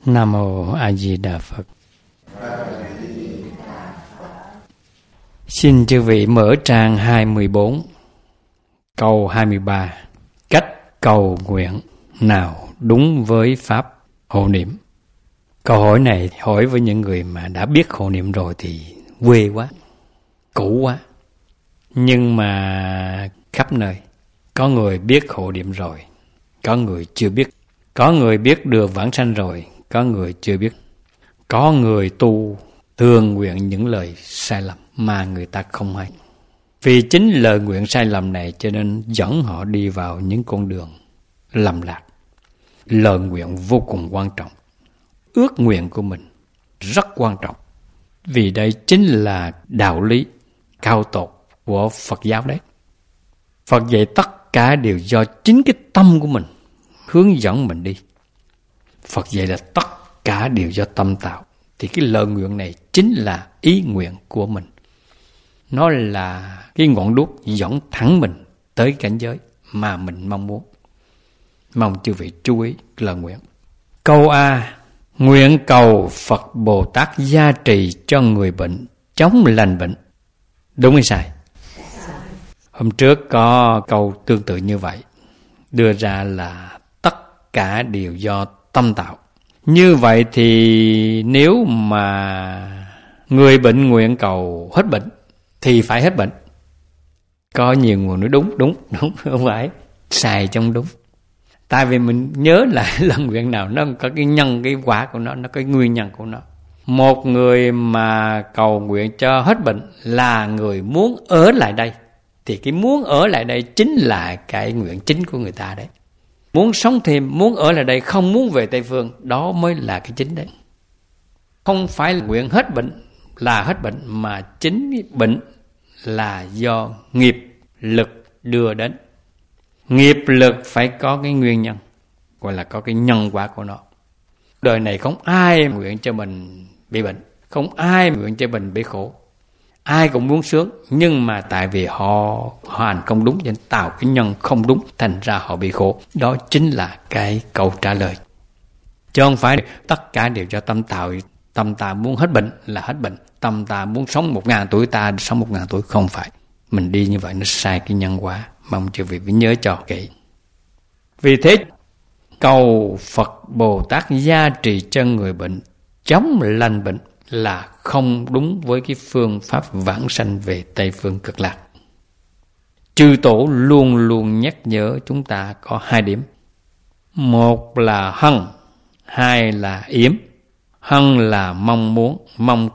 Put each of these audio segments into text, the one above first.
Nam Mô A Di Đà Phật. Xin chư vị mở trang 24, câu 23. Cách cầu nguyện nào đúng với pháp hộ niệm? Câu hỏi này hỏi với những người mà đã biết hộ niệm rồi thì quê quá, cũ quá. Nhưng mà khắp nơi, có người biết hộ niệm rồi, có người chưa biết. Có người biết được vãng sanh rồi, có người chưa biết. Có người tu thường nguyện những lời sai lầm mà người ta không hay. Vì chính lời nguyện sai lầm này cho nên dẫn họ đi vào những con đường lầm lạc. Lời nguyện vô cùng quan trọng. Ước nguyện của mình rất quan trọng. Vì đây chính là đạo lý cao tột của Phật giáo đấy. Phật dạy tất cả đều do chính cái tâm của mình hướng dẫn mình đi. Phật dạy là tất cả đều do tâm tạo. Thì cái lời nguyện này chính là ý nguyện của mình. Nó là cái ngọn đuốc dẫn thẳng mình tới cảnh giới mà mình mong muốn. Mong chư vị chú ý lời nguyện. Câu A. Nguyện cầu Phật Bồ Tát gia trì cho người bệnh, chống lành bệnh. Đúng hay sai? Hôm trước có câu tương tự như vậy, đưa ra là tất cả đều do tâm tạo. Như vậy thì nếu mà người bệnh nguyện cầu hết bệnh thì phải hết bệnh. Có nhiều người nói đúng, không phải, sai trong đúng. Tại vì mình nhớ lại lần nguyện nào nó có cái nhân, cái quả của nó có cái nguyên nhân của nó. Một người mà cầu nguyện cho hết bệnh là người muốn ở lại đây. Thì cái muốn ở lại đây chính là cái nguyện chính của người ta đấy. Muốn sống thêm, muốn ở lại đây, không muốn về Tây Phương, đó mới là cái chính đấy. Không phải là nguyện hết bệnh là hết bệnh, mà chính bệnh là do nghiệp lực đưa đến. Nghiệp lực phải có cái nguyên nhân, gọi là có cái nhân quả của nó. Đời này không ai nguyện cho mình bị bệnh, không ai nguyện cho mình bị khổ. Ai cũng muốn sướng, nhưng mà tại vì họ hành không đúng nên tạo cái nhân không đúng, thành ra họ bị khổ. Đó chính là cái câu trả lời. Chứ không phải tất cả đều do tâm tạo. Tâm ta muốn hết bệnh là hết bệnh, tâm ta muốn sống 1000 tuổi ta sống 1000 tuổi, không phải. Mình đi như vậy nó sai cái nhân quả. Mong chư vị phải nhớ cho kỹ. Vì thế cầu Phật Bồ Tát gia trì cho người bệnh, chống lành bệnh là không đúng với cái phương pháp vãng sanh về Tây Phương Cực Lạc. Chư Tổ luôn luôn nhắc nhở chúng ta có 2 điểm. Một là hân, 2 là yếm. Hân là mong muốn, mong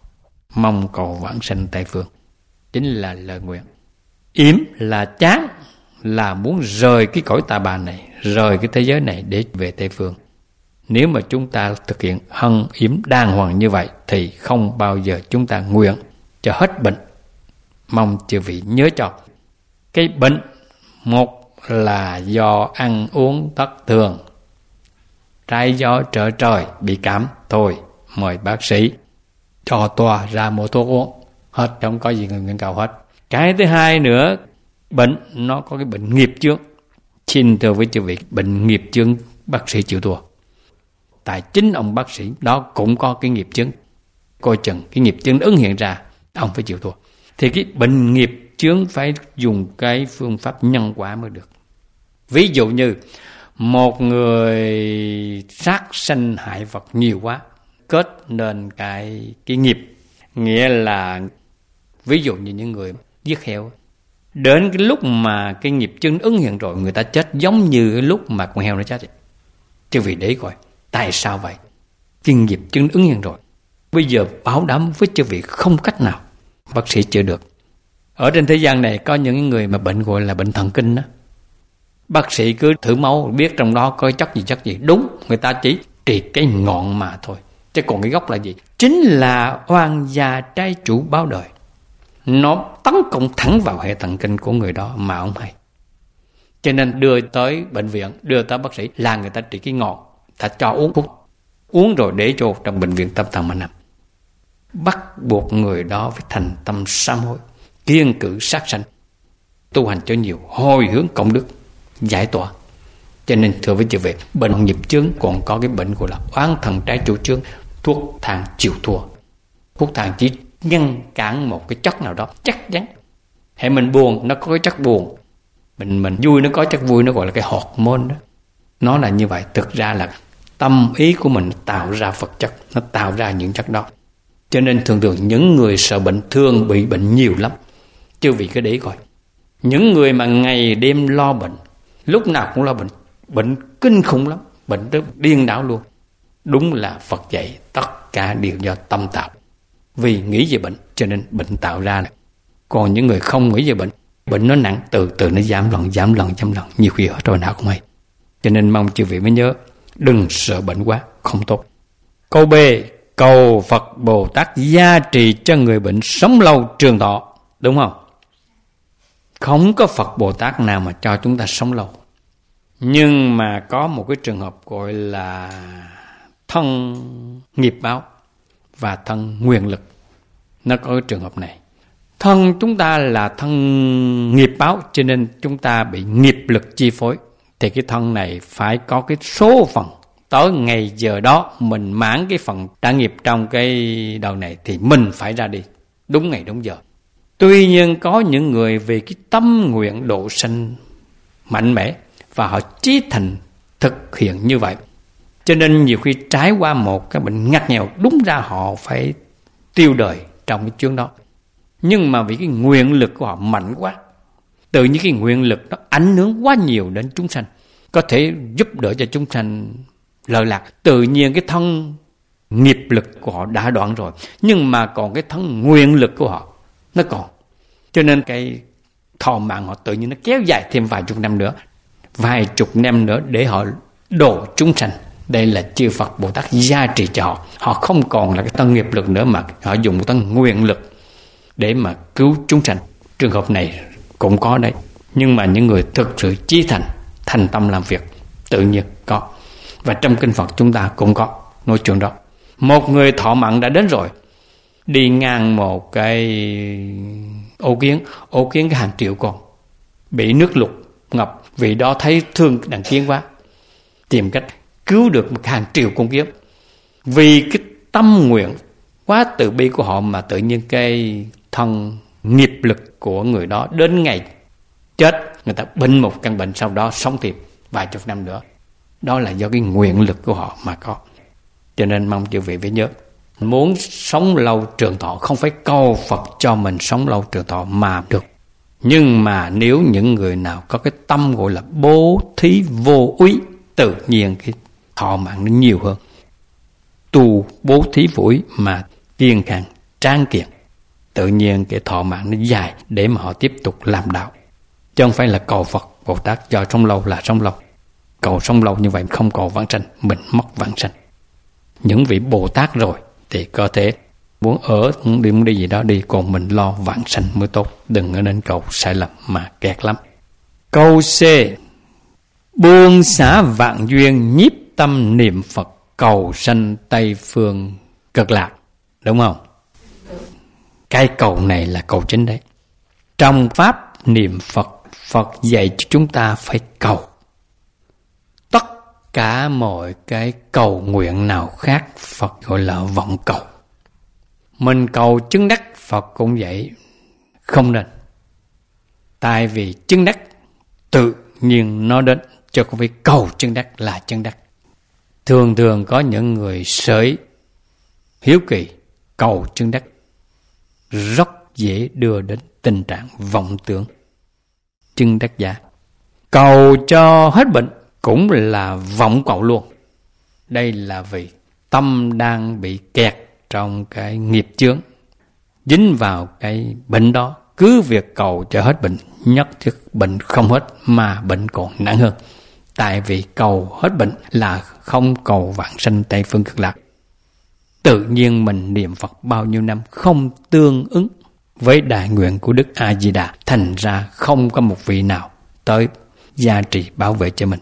cầu vãng sanh Tây Phương, chính là lời nguyện. Yếm là chán, là muốn rời cái cõi tà bà này, rời cái thế giới này để về Tây Phương. Nếu mà chúng ta thực hiện hân yếm đàng hoàng như vậy thì không bao giờ chúng ta nguyện cho hết bệnh. Mong chư vị nhớ cho. Cái bệnh, một là do ăn uống thất thường, trái gió trở trời, bị cảm, thôi mời bác sĩ cho toa ra mua thuốc uống, hết, không có gì người nguyện cầu hết. Cái thứ hai nữa, bệnh nó có cái bệnh nghiệp chướng. Xin thưa với chư vị, bệnh nghiệp chướng bác sĩ chịu thua. Tại chính ông bác sĩ đó cũng có cái nghiệp chướng, coi chừng cái nghiệp chướng ứng hiện ra, ông phải chịu thua. Thì cái bệnh nghiệp chướng phải dùng cái phương pháp nhân quả mới được. Ví dụ như một người sát sanh hại vật nhiều quá, kết nên cái nghiệp, nghĩa là ví dụ như những người giết heo, đến cái lúc mà cái nghiệp chướng ứng hiện rồi, người ta chết giống như cái lúc mà con heo nó chết vậy. Chứ vì đấy coi tại sao vậy? Cái nghiệp chướng ứng hiện rồi, bây giờ bảo đảm với chư vị không cách nào bác sĩ chữa được. Ở trên thế gian này có những người mà bệnh gọi là bệnh thần kinh đó. Bác sĩ cứ thử máu biết trong đó có chất gì. Đúng, người ta chỉ trị cái ngọn mà thôi, chứ còn cái gốc là gì? Chính là oan gia trái chủ báo đời. Nó tấn công thẳng vào hệ thần kinh của người đó mà ông hay. Cho nên đưa tới bệnh viện, đưa tới bác sĩ là người ta trị cái ngọn, ta cho uống thuốc, uống rồi để cho trong bệnh viện tâm thần mà nằm. Bắt buộc người đó phải thành tâm sám hối, kiêng cự sát sanh, tu hành cho nhiều, hồi hướng công đức, giải tỏa. Cho nên thưa với chư vị, bệnh nghiệp chướng còn có cái bệnh gọi là oán thần trái chủ chướng, thuốc thang chịu thua. Thuốc thang chỉ ngăn cản một cái chất nào đó, chắc chắn. Hễ mình buồn, nó có cái chất buồn. Mình vui, nó có chất vui, nó gọi là cái hormone đó. Nó là như vậy, thực ra là tâm ý của mình tạo ra vật chất, nó tạo ra những chất đó. Cho nên thường thường những người sợ bệnh thường bị bệnh nhiều lắm. Chứ vì cái đấy coi, những người mà ngày đêm lo bệnh, lúc nào cũng lo bệnh, bệnh kinh khủng lắm, bệnh rất điên đảo luôn. Đúng là Phật dạy tất cả đều do tâm tạo. Vì nghĩ về bệnh cho nên bệnh tạo ra này. Còn những người không nghĩ về bệnh, bệnh nó nặng, từ từ nó giảm lần, nhiều khi ở rồi nào không hay. Cho nên mong chư vị mới nhớ, đừng sợ bệnh quá, không tốt. Câu B, cầu Phật Bồ Tát gia trì cho người bệnh sống lâu trường thọ, đúng không? Không có Phật Bồ Tát nào mà cho chúng ta sống lâu. Nhưng mà có một cái trường hợp gọi là thân nghiệp báo và thân nguyện lực. Nó có cái trường hợp này. Thân chúng ta là thân nghiệp báo, cho nên chúng ta bị nghiệp lực chi phối. Thì cái thân này phải có cái số phận. Tới ngày giờ đó mình mãn cái phần trả nghiệp trong cái đầu này thì mình phải ra đi. Đúng ngày đúng giờ. Tuy nhiên có những người vì cái tâm nguyện độ sanh mạnh mẽ và họ chí thành thực hiện như vậy. Cho nên nhiều khi trải qua một cái bệnh ngặt nghèo, đúng ra họ phải tiêu đời trong cái chuyến đó. Nhưng mà vì cái nguyện lực của họ mạnh quá, từ những cái nguyện lực nó ảnh hưởng quá nhiều đến chúng sanh, có thể giúp đỡ cho chúng sanh lợi lạc. Tự nhiên cái thân nghiệp lực của họ đã đoạn rồi, nhưng mà còn cái thân nguyện lực của họ nó còn. Cho nên cái thọ mạng họ tự nhiên nó kéo dài thêm vài chục năm nữa, để họ độ chúng sanh. Đây là chư Phật Bồ Tát gia trì cho họ. Họ không còn là cái thân nghiệp lực nữa, mà họ dùng một thân nguyện lực để mà cứu chúng sanh. Trường hợp này cũng có đấy. Nhưng mà những người thực sự chí thành tâm làm việc, tự nhiên có. Và trong kinh Phật chúng ta cũng có nói chuyện đó. Một người thọ mạng đã đến rồi, đi ngang một cái ô kiến cái hàng triệu con, bị nước lụt ngập, vì đó thấy thương đàn kiến quá, tìm cách cứu được một hàng triệu con kiến. Vì cái tâm nguyện quá từ bi của họ mà tự nhiên cái thân nghiệp lực của người đó đến ngày chết, người ta bệnh một căn bệnh, sau đó sống thêm vài chục năm nữa. Đó là do cái nguyện lực của họ mà có. Cho nên mong chư vị phải nhớ, muốn sống lâu trường thọ không phải cầu Phật cho mình sống lâu trường thọ mà được. Nhưng mà nếu những người nào có cái tâm gọi là bố thí vô úy, tự nhiên cái thọ mạng nó nhiều hơn. Tu bố thí vô úy mà kiên khang tráng kiện, tự nhiên cái thọ mạng nó dài để mà họ tiếp tục làm đạo. Chứ không phải là cầu Phật Bồ Tát cho sống lâu là sống lâu. Cầu sống lâu như vậy không cầu vãng sanh, mình mất vãng sanh. Những vị Bồ Tát rồi thì có thể muốn ở muốn đi gì đó đi, còn mình lo vãng sanh mới tốt. Đừng có nên cầu sai lầm mà kẹt lắm. Câu C, buông xả vạn duyên, nhiếp tâm niệm Phật, cầu sanh Tây phương cực lạc, đúng không? Cái cầu này là cầu chính đấy. Trong pháp niệm Phật, Phật dạy cho chúng ta phải cầu. Tất cả mọi cái cầu nguyện nào khác Phật gọi là vọng cầu. Mình cầu chứng đắc, Phật cũng vậy, không nên. Tại vì chứng đắc tự nhiên nó đến, chứ không phải cầu chứng đắc là chứng đắc. Thường thường có những người sởi hiếu kỳ cầu chứng đắc, rất dễ đưa đến tình trạng vọng tưởng chứng đắc giả. Cầu cho hết bệnh cũng là vọng cầu luôn. Đây là vì tâm đang bị kẹt trong cái nghiệp chướng, dính vào cái bệnh đó. Cứ việc cầu cho hết bệnh, nhất thiết bệnh không hết mà bệnh còn nặng hơn. Tại vì cầu hết bệnh là không cầu vãng sanh Tây phương cực lạc. Tự nhiên mình niệm Phật bao nhiêu năm không tương ứng với đại nguyện của Đức A Di Đà, thành ra không có một vị nào tới gia trì bảo vệ cho mình.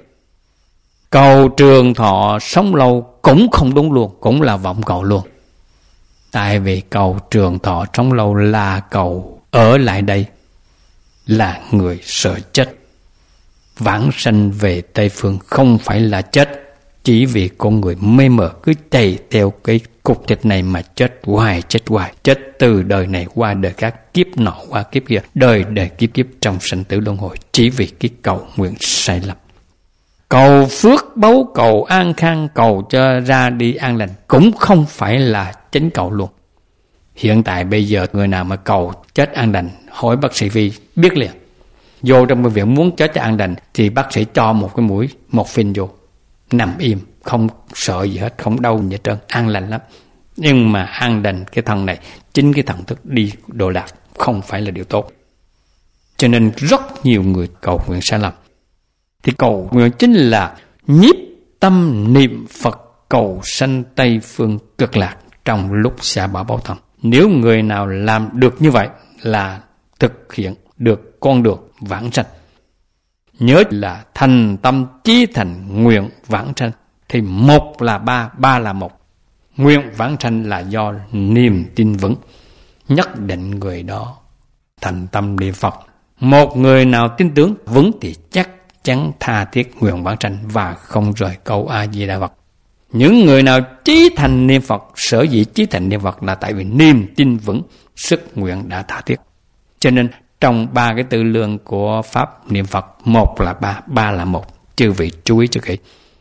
Cầu trường thọ sống lâu cũng không đúng luôn, cũng là vọng cầu luôn. Tại vì cầu trường thọ sống lâu là cầu ở lại đây, là người sợ chết. vãng sanh về Tây Phương không phải là chết chỉ vì con người mê mờ cứ chạy theo cái cục thịt này mà chết hoài, chết từ đời này qua đời khác, kiếp nọ qua kiếp kia, đời đời kiếp kiếp trong sanh tử luân hồi, chỉ vì cái cầu nguyện sai lầm. Cầu phước báu, cầu an khang, cầu cho ra đi an lành cũng không phải là chính cầu luôn. Hiện tại bây giờ người nào mà cầu chết an lành, hỏi bác sĩ Vi biết liền. Vô trong bệnh viện muốn chết cho an lành thì bác sĩ cho một cái mũi morphine vô, nằm im, không sợ gì hết, không đau gì hết trơn, an lành lắm. Nhưng mà an lành cái thần này, chính cái thần thức đi độ lạc không phải là điều tốt. Cho nên rất nhiều người cầu nguyện sai lầm. Thì cầu nguyện chính là nhiếp tâm niệm Phật cầu sanh Tây Phương cực lạc trong lúc xả bỏ báo thân. Nếu người nào làm được như vậy là thực hiện được con đường vãng sanh. Nhớ là thành tâm chí thành nguyện vãng sanh. Thì một là ba, ba là một. Nguyện vãng sanh là do niềm tin vững. Nhất định người đó thành tâm niệm Phật. Một người nào tin tưởng vững thì chắc chắn tha thiết nguyện vãng sanh và không rời câu A Di Đà Phật. Những người nào chí thành niệm Phật, sở dĩ chí thành niệm Phật là tại vì niềm tin vững, sức nguyện đã tha thiết. Cho nên trong ba cái tư lương của pháp niệm Phật, một là ba, ba là một. Chư vị chú ý cho kỹ.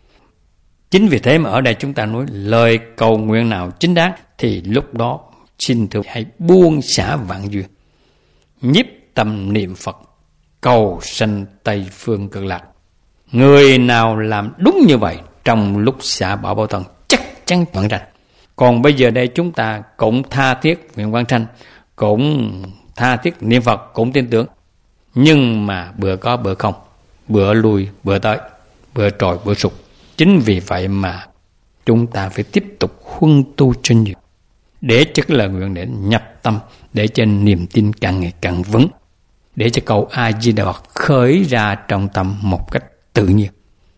Chính vì thế mà ở đây chúng ta nói lời cầu nguyện nào chính đáng thì lúc đó xin thưa hãy buông xả vạn duyên, nhiếp tâm niệm Phật cầu sanh Tây Phương cực lạc. Người nào làm đúng như vậy trong lúc xả bỏ báo thân chắc chắn vãng sanh. Còn bây giờ đây chúng ta cũng tha thiết nguyện vãng sanh, cũng tha thiết niệm Phật, cũng tin tưởng, nhưng mà bữa có bữa không, bữa lui bữa tới, bữa trồi bữa sụt. Chính vì vậy mà chúng ta phải tiếp tục huân tu cho nhiều, để cho cái lời nguyện để nhập tâm, để cho niềm tin càng ngày càng vững, để cho câu A Di Đà Phật khởi ra trong tâm một cách tự nhiên.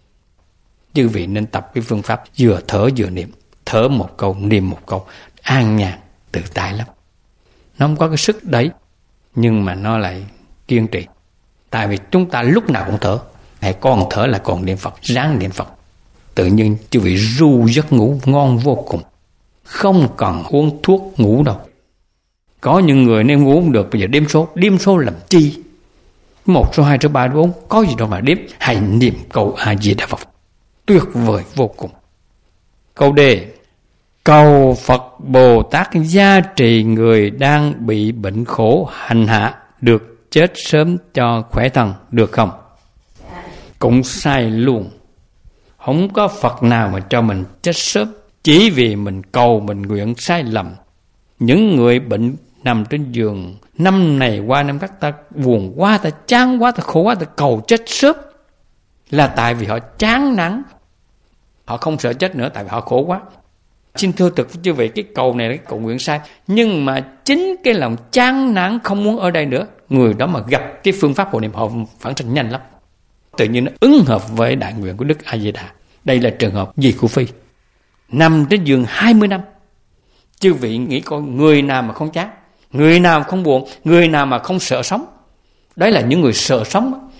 Chư vị nên tập cái phương pháp vừa thở vừa niệm, thở một câu niệm một câu, an nhàn tự tại lắm. Nó không có cái sức đấy, nhưng mà nó lại kiên trì. Tại vì chúng ta lúc nào cũng thở, hãy còn thở là còn niệm Phật, ráng niệm Phật, tự nhiên chư vị ru giấc ngủ ngon vô cùng, không cần uống thuốc ngủ đâu. Có những người nên ngủ không được, bây giờ đếm số làm chi? 1 số 2 số 3 số 4 có gì đâu mà đếm. Hãy niệm câu A Di Đà Phật, tuyệt vời vô cùng. Câu D: cầu Phật Bồ Tát gia trì người đang bị bệnh khổ hành hạ được chết sớm cho khỏe thân, được không? Cũng sai luôn. Không có Phật nào mà cho mình chết sớm chỉ vì mình cầu mình nguyện sai lầm. Những người bệnh nằm trên giường năm này qua năm khác, ta buồn quá, ta chán quá, ta khổ quá, ta cầu chết sớm là tại vì họ chán nản, họ không sợ chết nữa, tại vì họ khổ quá. Xin thưa thực với chư vị, cái cầu này là cái cầu nguyện sai, nhưng mà chính cái lòng chán nản không muốn ở đây nữa, người đó mà gặp cái phương pháp hộ niệm họ phản sanh nhanh lắm, tự nhiên nó ứng hợp với đại nguyện của Đức A Di Đà. Đây là trường hợp Di Cụ Phi nằm trên giường 20 năm. Chư vị nghĩ coi, người nào mà không chán, người nào không buồn, người nào mà không sợ sống? Đấy là những người sợ sống,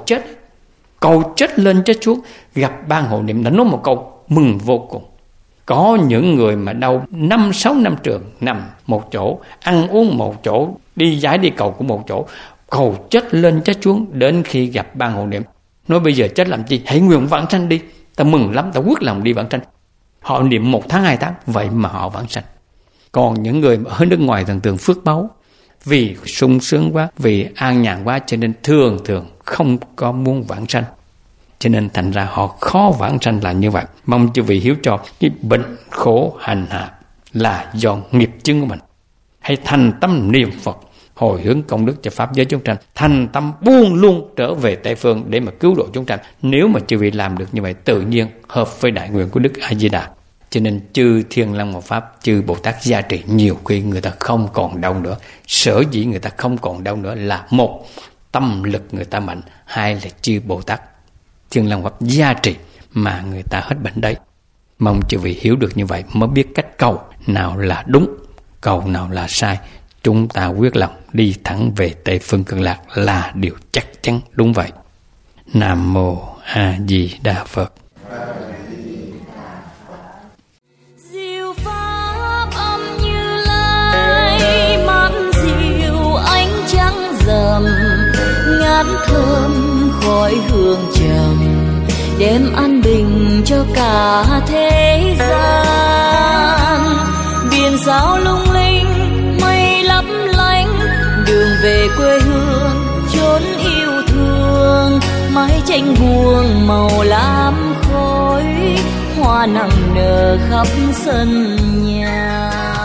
cầu chết lên chết xuống, gặp ban hộ niệm đã nói một câu mừng vô cùng. Có những người mà đau 5-6 năm trường, nằm một chỗ, ăn uống một chỗ, đi giải đi cầu của một chỗ, cầu chết lên chết xuống, đến khi gặp ban hộ niệm nói bây giờ chết làm chi, hãy nguyện vãng sanh đi, ta mừng lắm, ta quyết lòng đi vãng sanh. Họ niệm 1 tháng 2 tháng, vậy mà họ vãng sanh. Còn những người ở nước ngoài thường phước báu, vì sung sướng quá, vì an nhàn quá, cho nên thường không có muốn vãng sanh, cho nên thành ra họ khó vãng sanh là như vậy. Mong chư vị hiểu cho cái bệnh khổ hành hạ là do nghiệp chướng của mình. Hãy thành tâm niệm Phật, hồi hướng công đức cho pháp giới chúng sanh, thành tâm buông luôn trở về Tây Phương để mà cứu độ chúng sanh. Nếu mà chư vị làm được như vậy, tự nhiên hợp với đại nguyện của Đức A Di Đà. Cho nên chư Thiên Long Hộ Pháp, chư Bồ Tát gia trì, nhiều khi người ta không còn đau nữa. Sở dĩ người ta không còn đau nữa là một, tâm lực người ta mạnh, hai là chư Bồ Tát Thiên Long Hộ Pháp gia trì mà người ta hết bệnh đấy. Mong chư vị hiểu được như vậy mới biết cách cầu nào là đúng, cầu nào là sai. Chúng ta quyết lòng đi thẳng về Tây Phương Cực Lạc là điều chắc chắn đúng vậy. Nam Mô A Di Đà Phật. Diệu pháp âm Như Lai, mát dịu ánh trăng rằm, ngát thơm khói hương trầm, đem an bình cho cả thế gian. Biển sao lung linh, mây lấp lánh, đường về quê hương chốn yêu thương. Mái tranh buông màu lam khói, hoa nặng nở khắp sân nhà.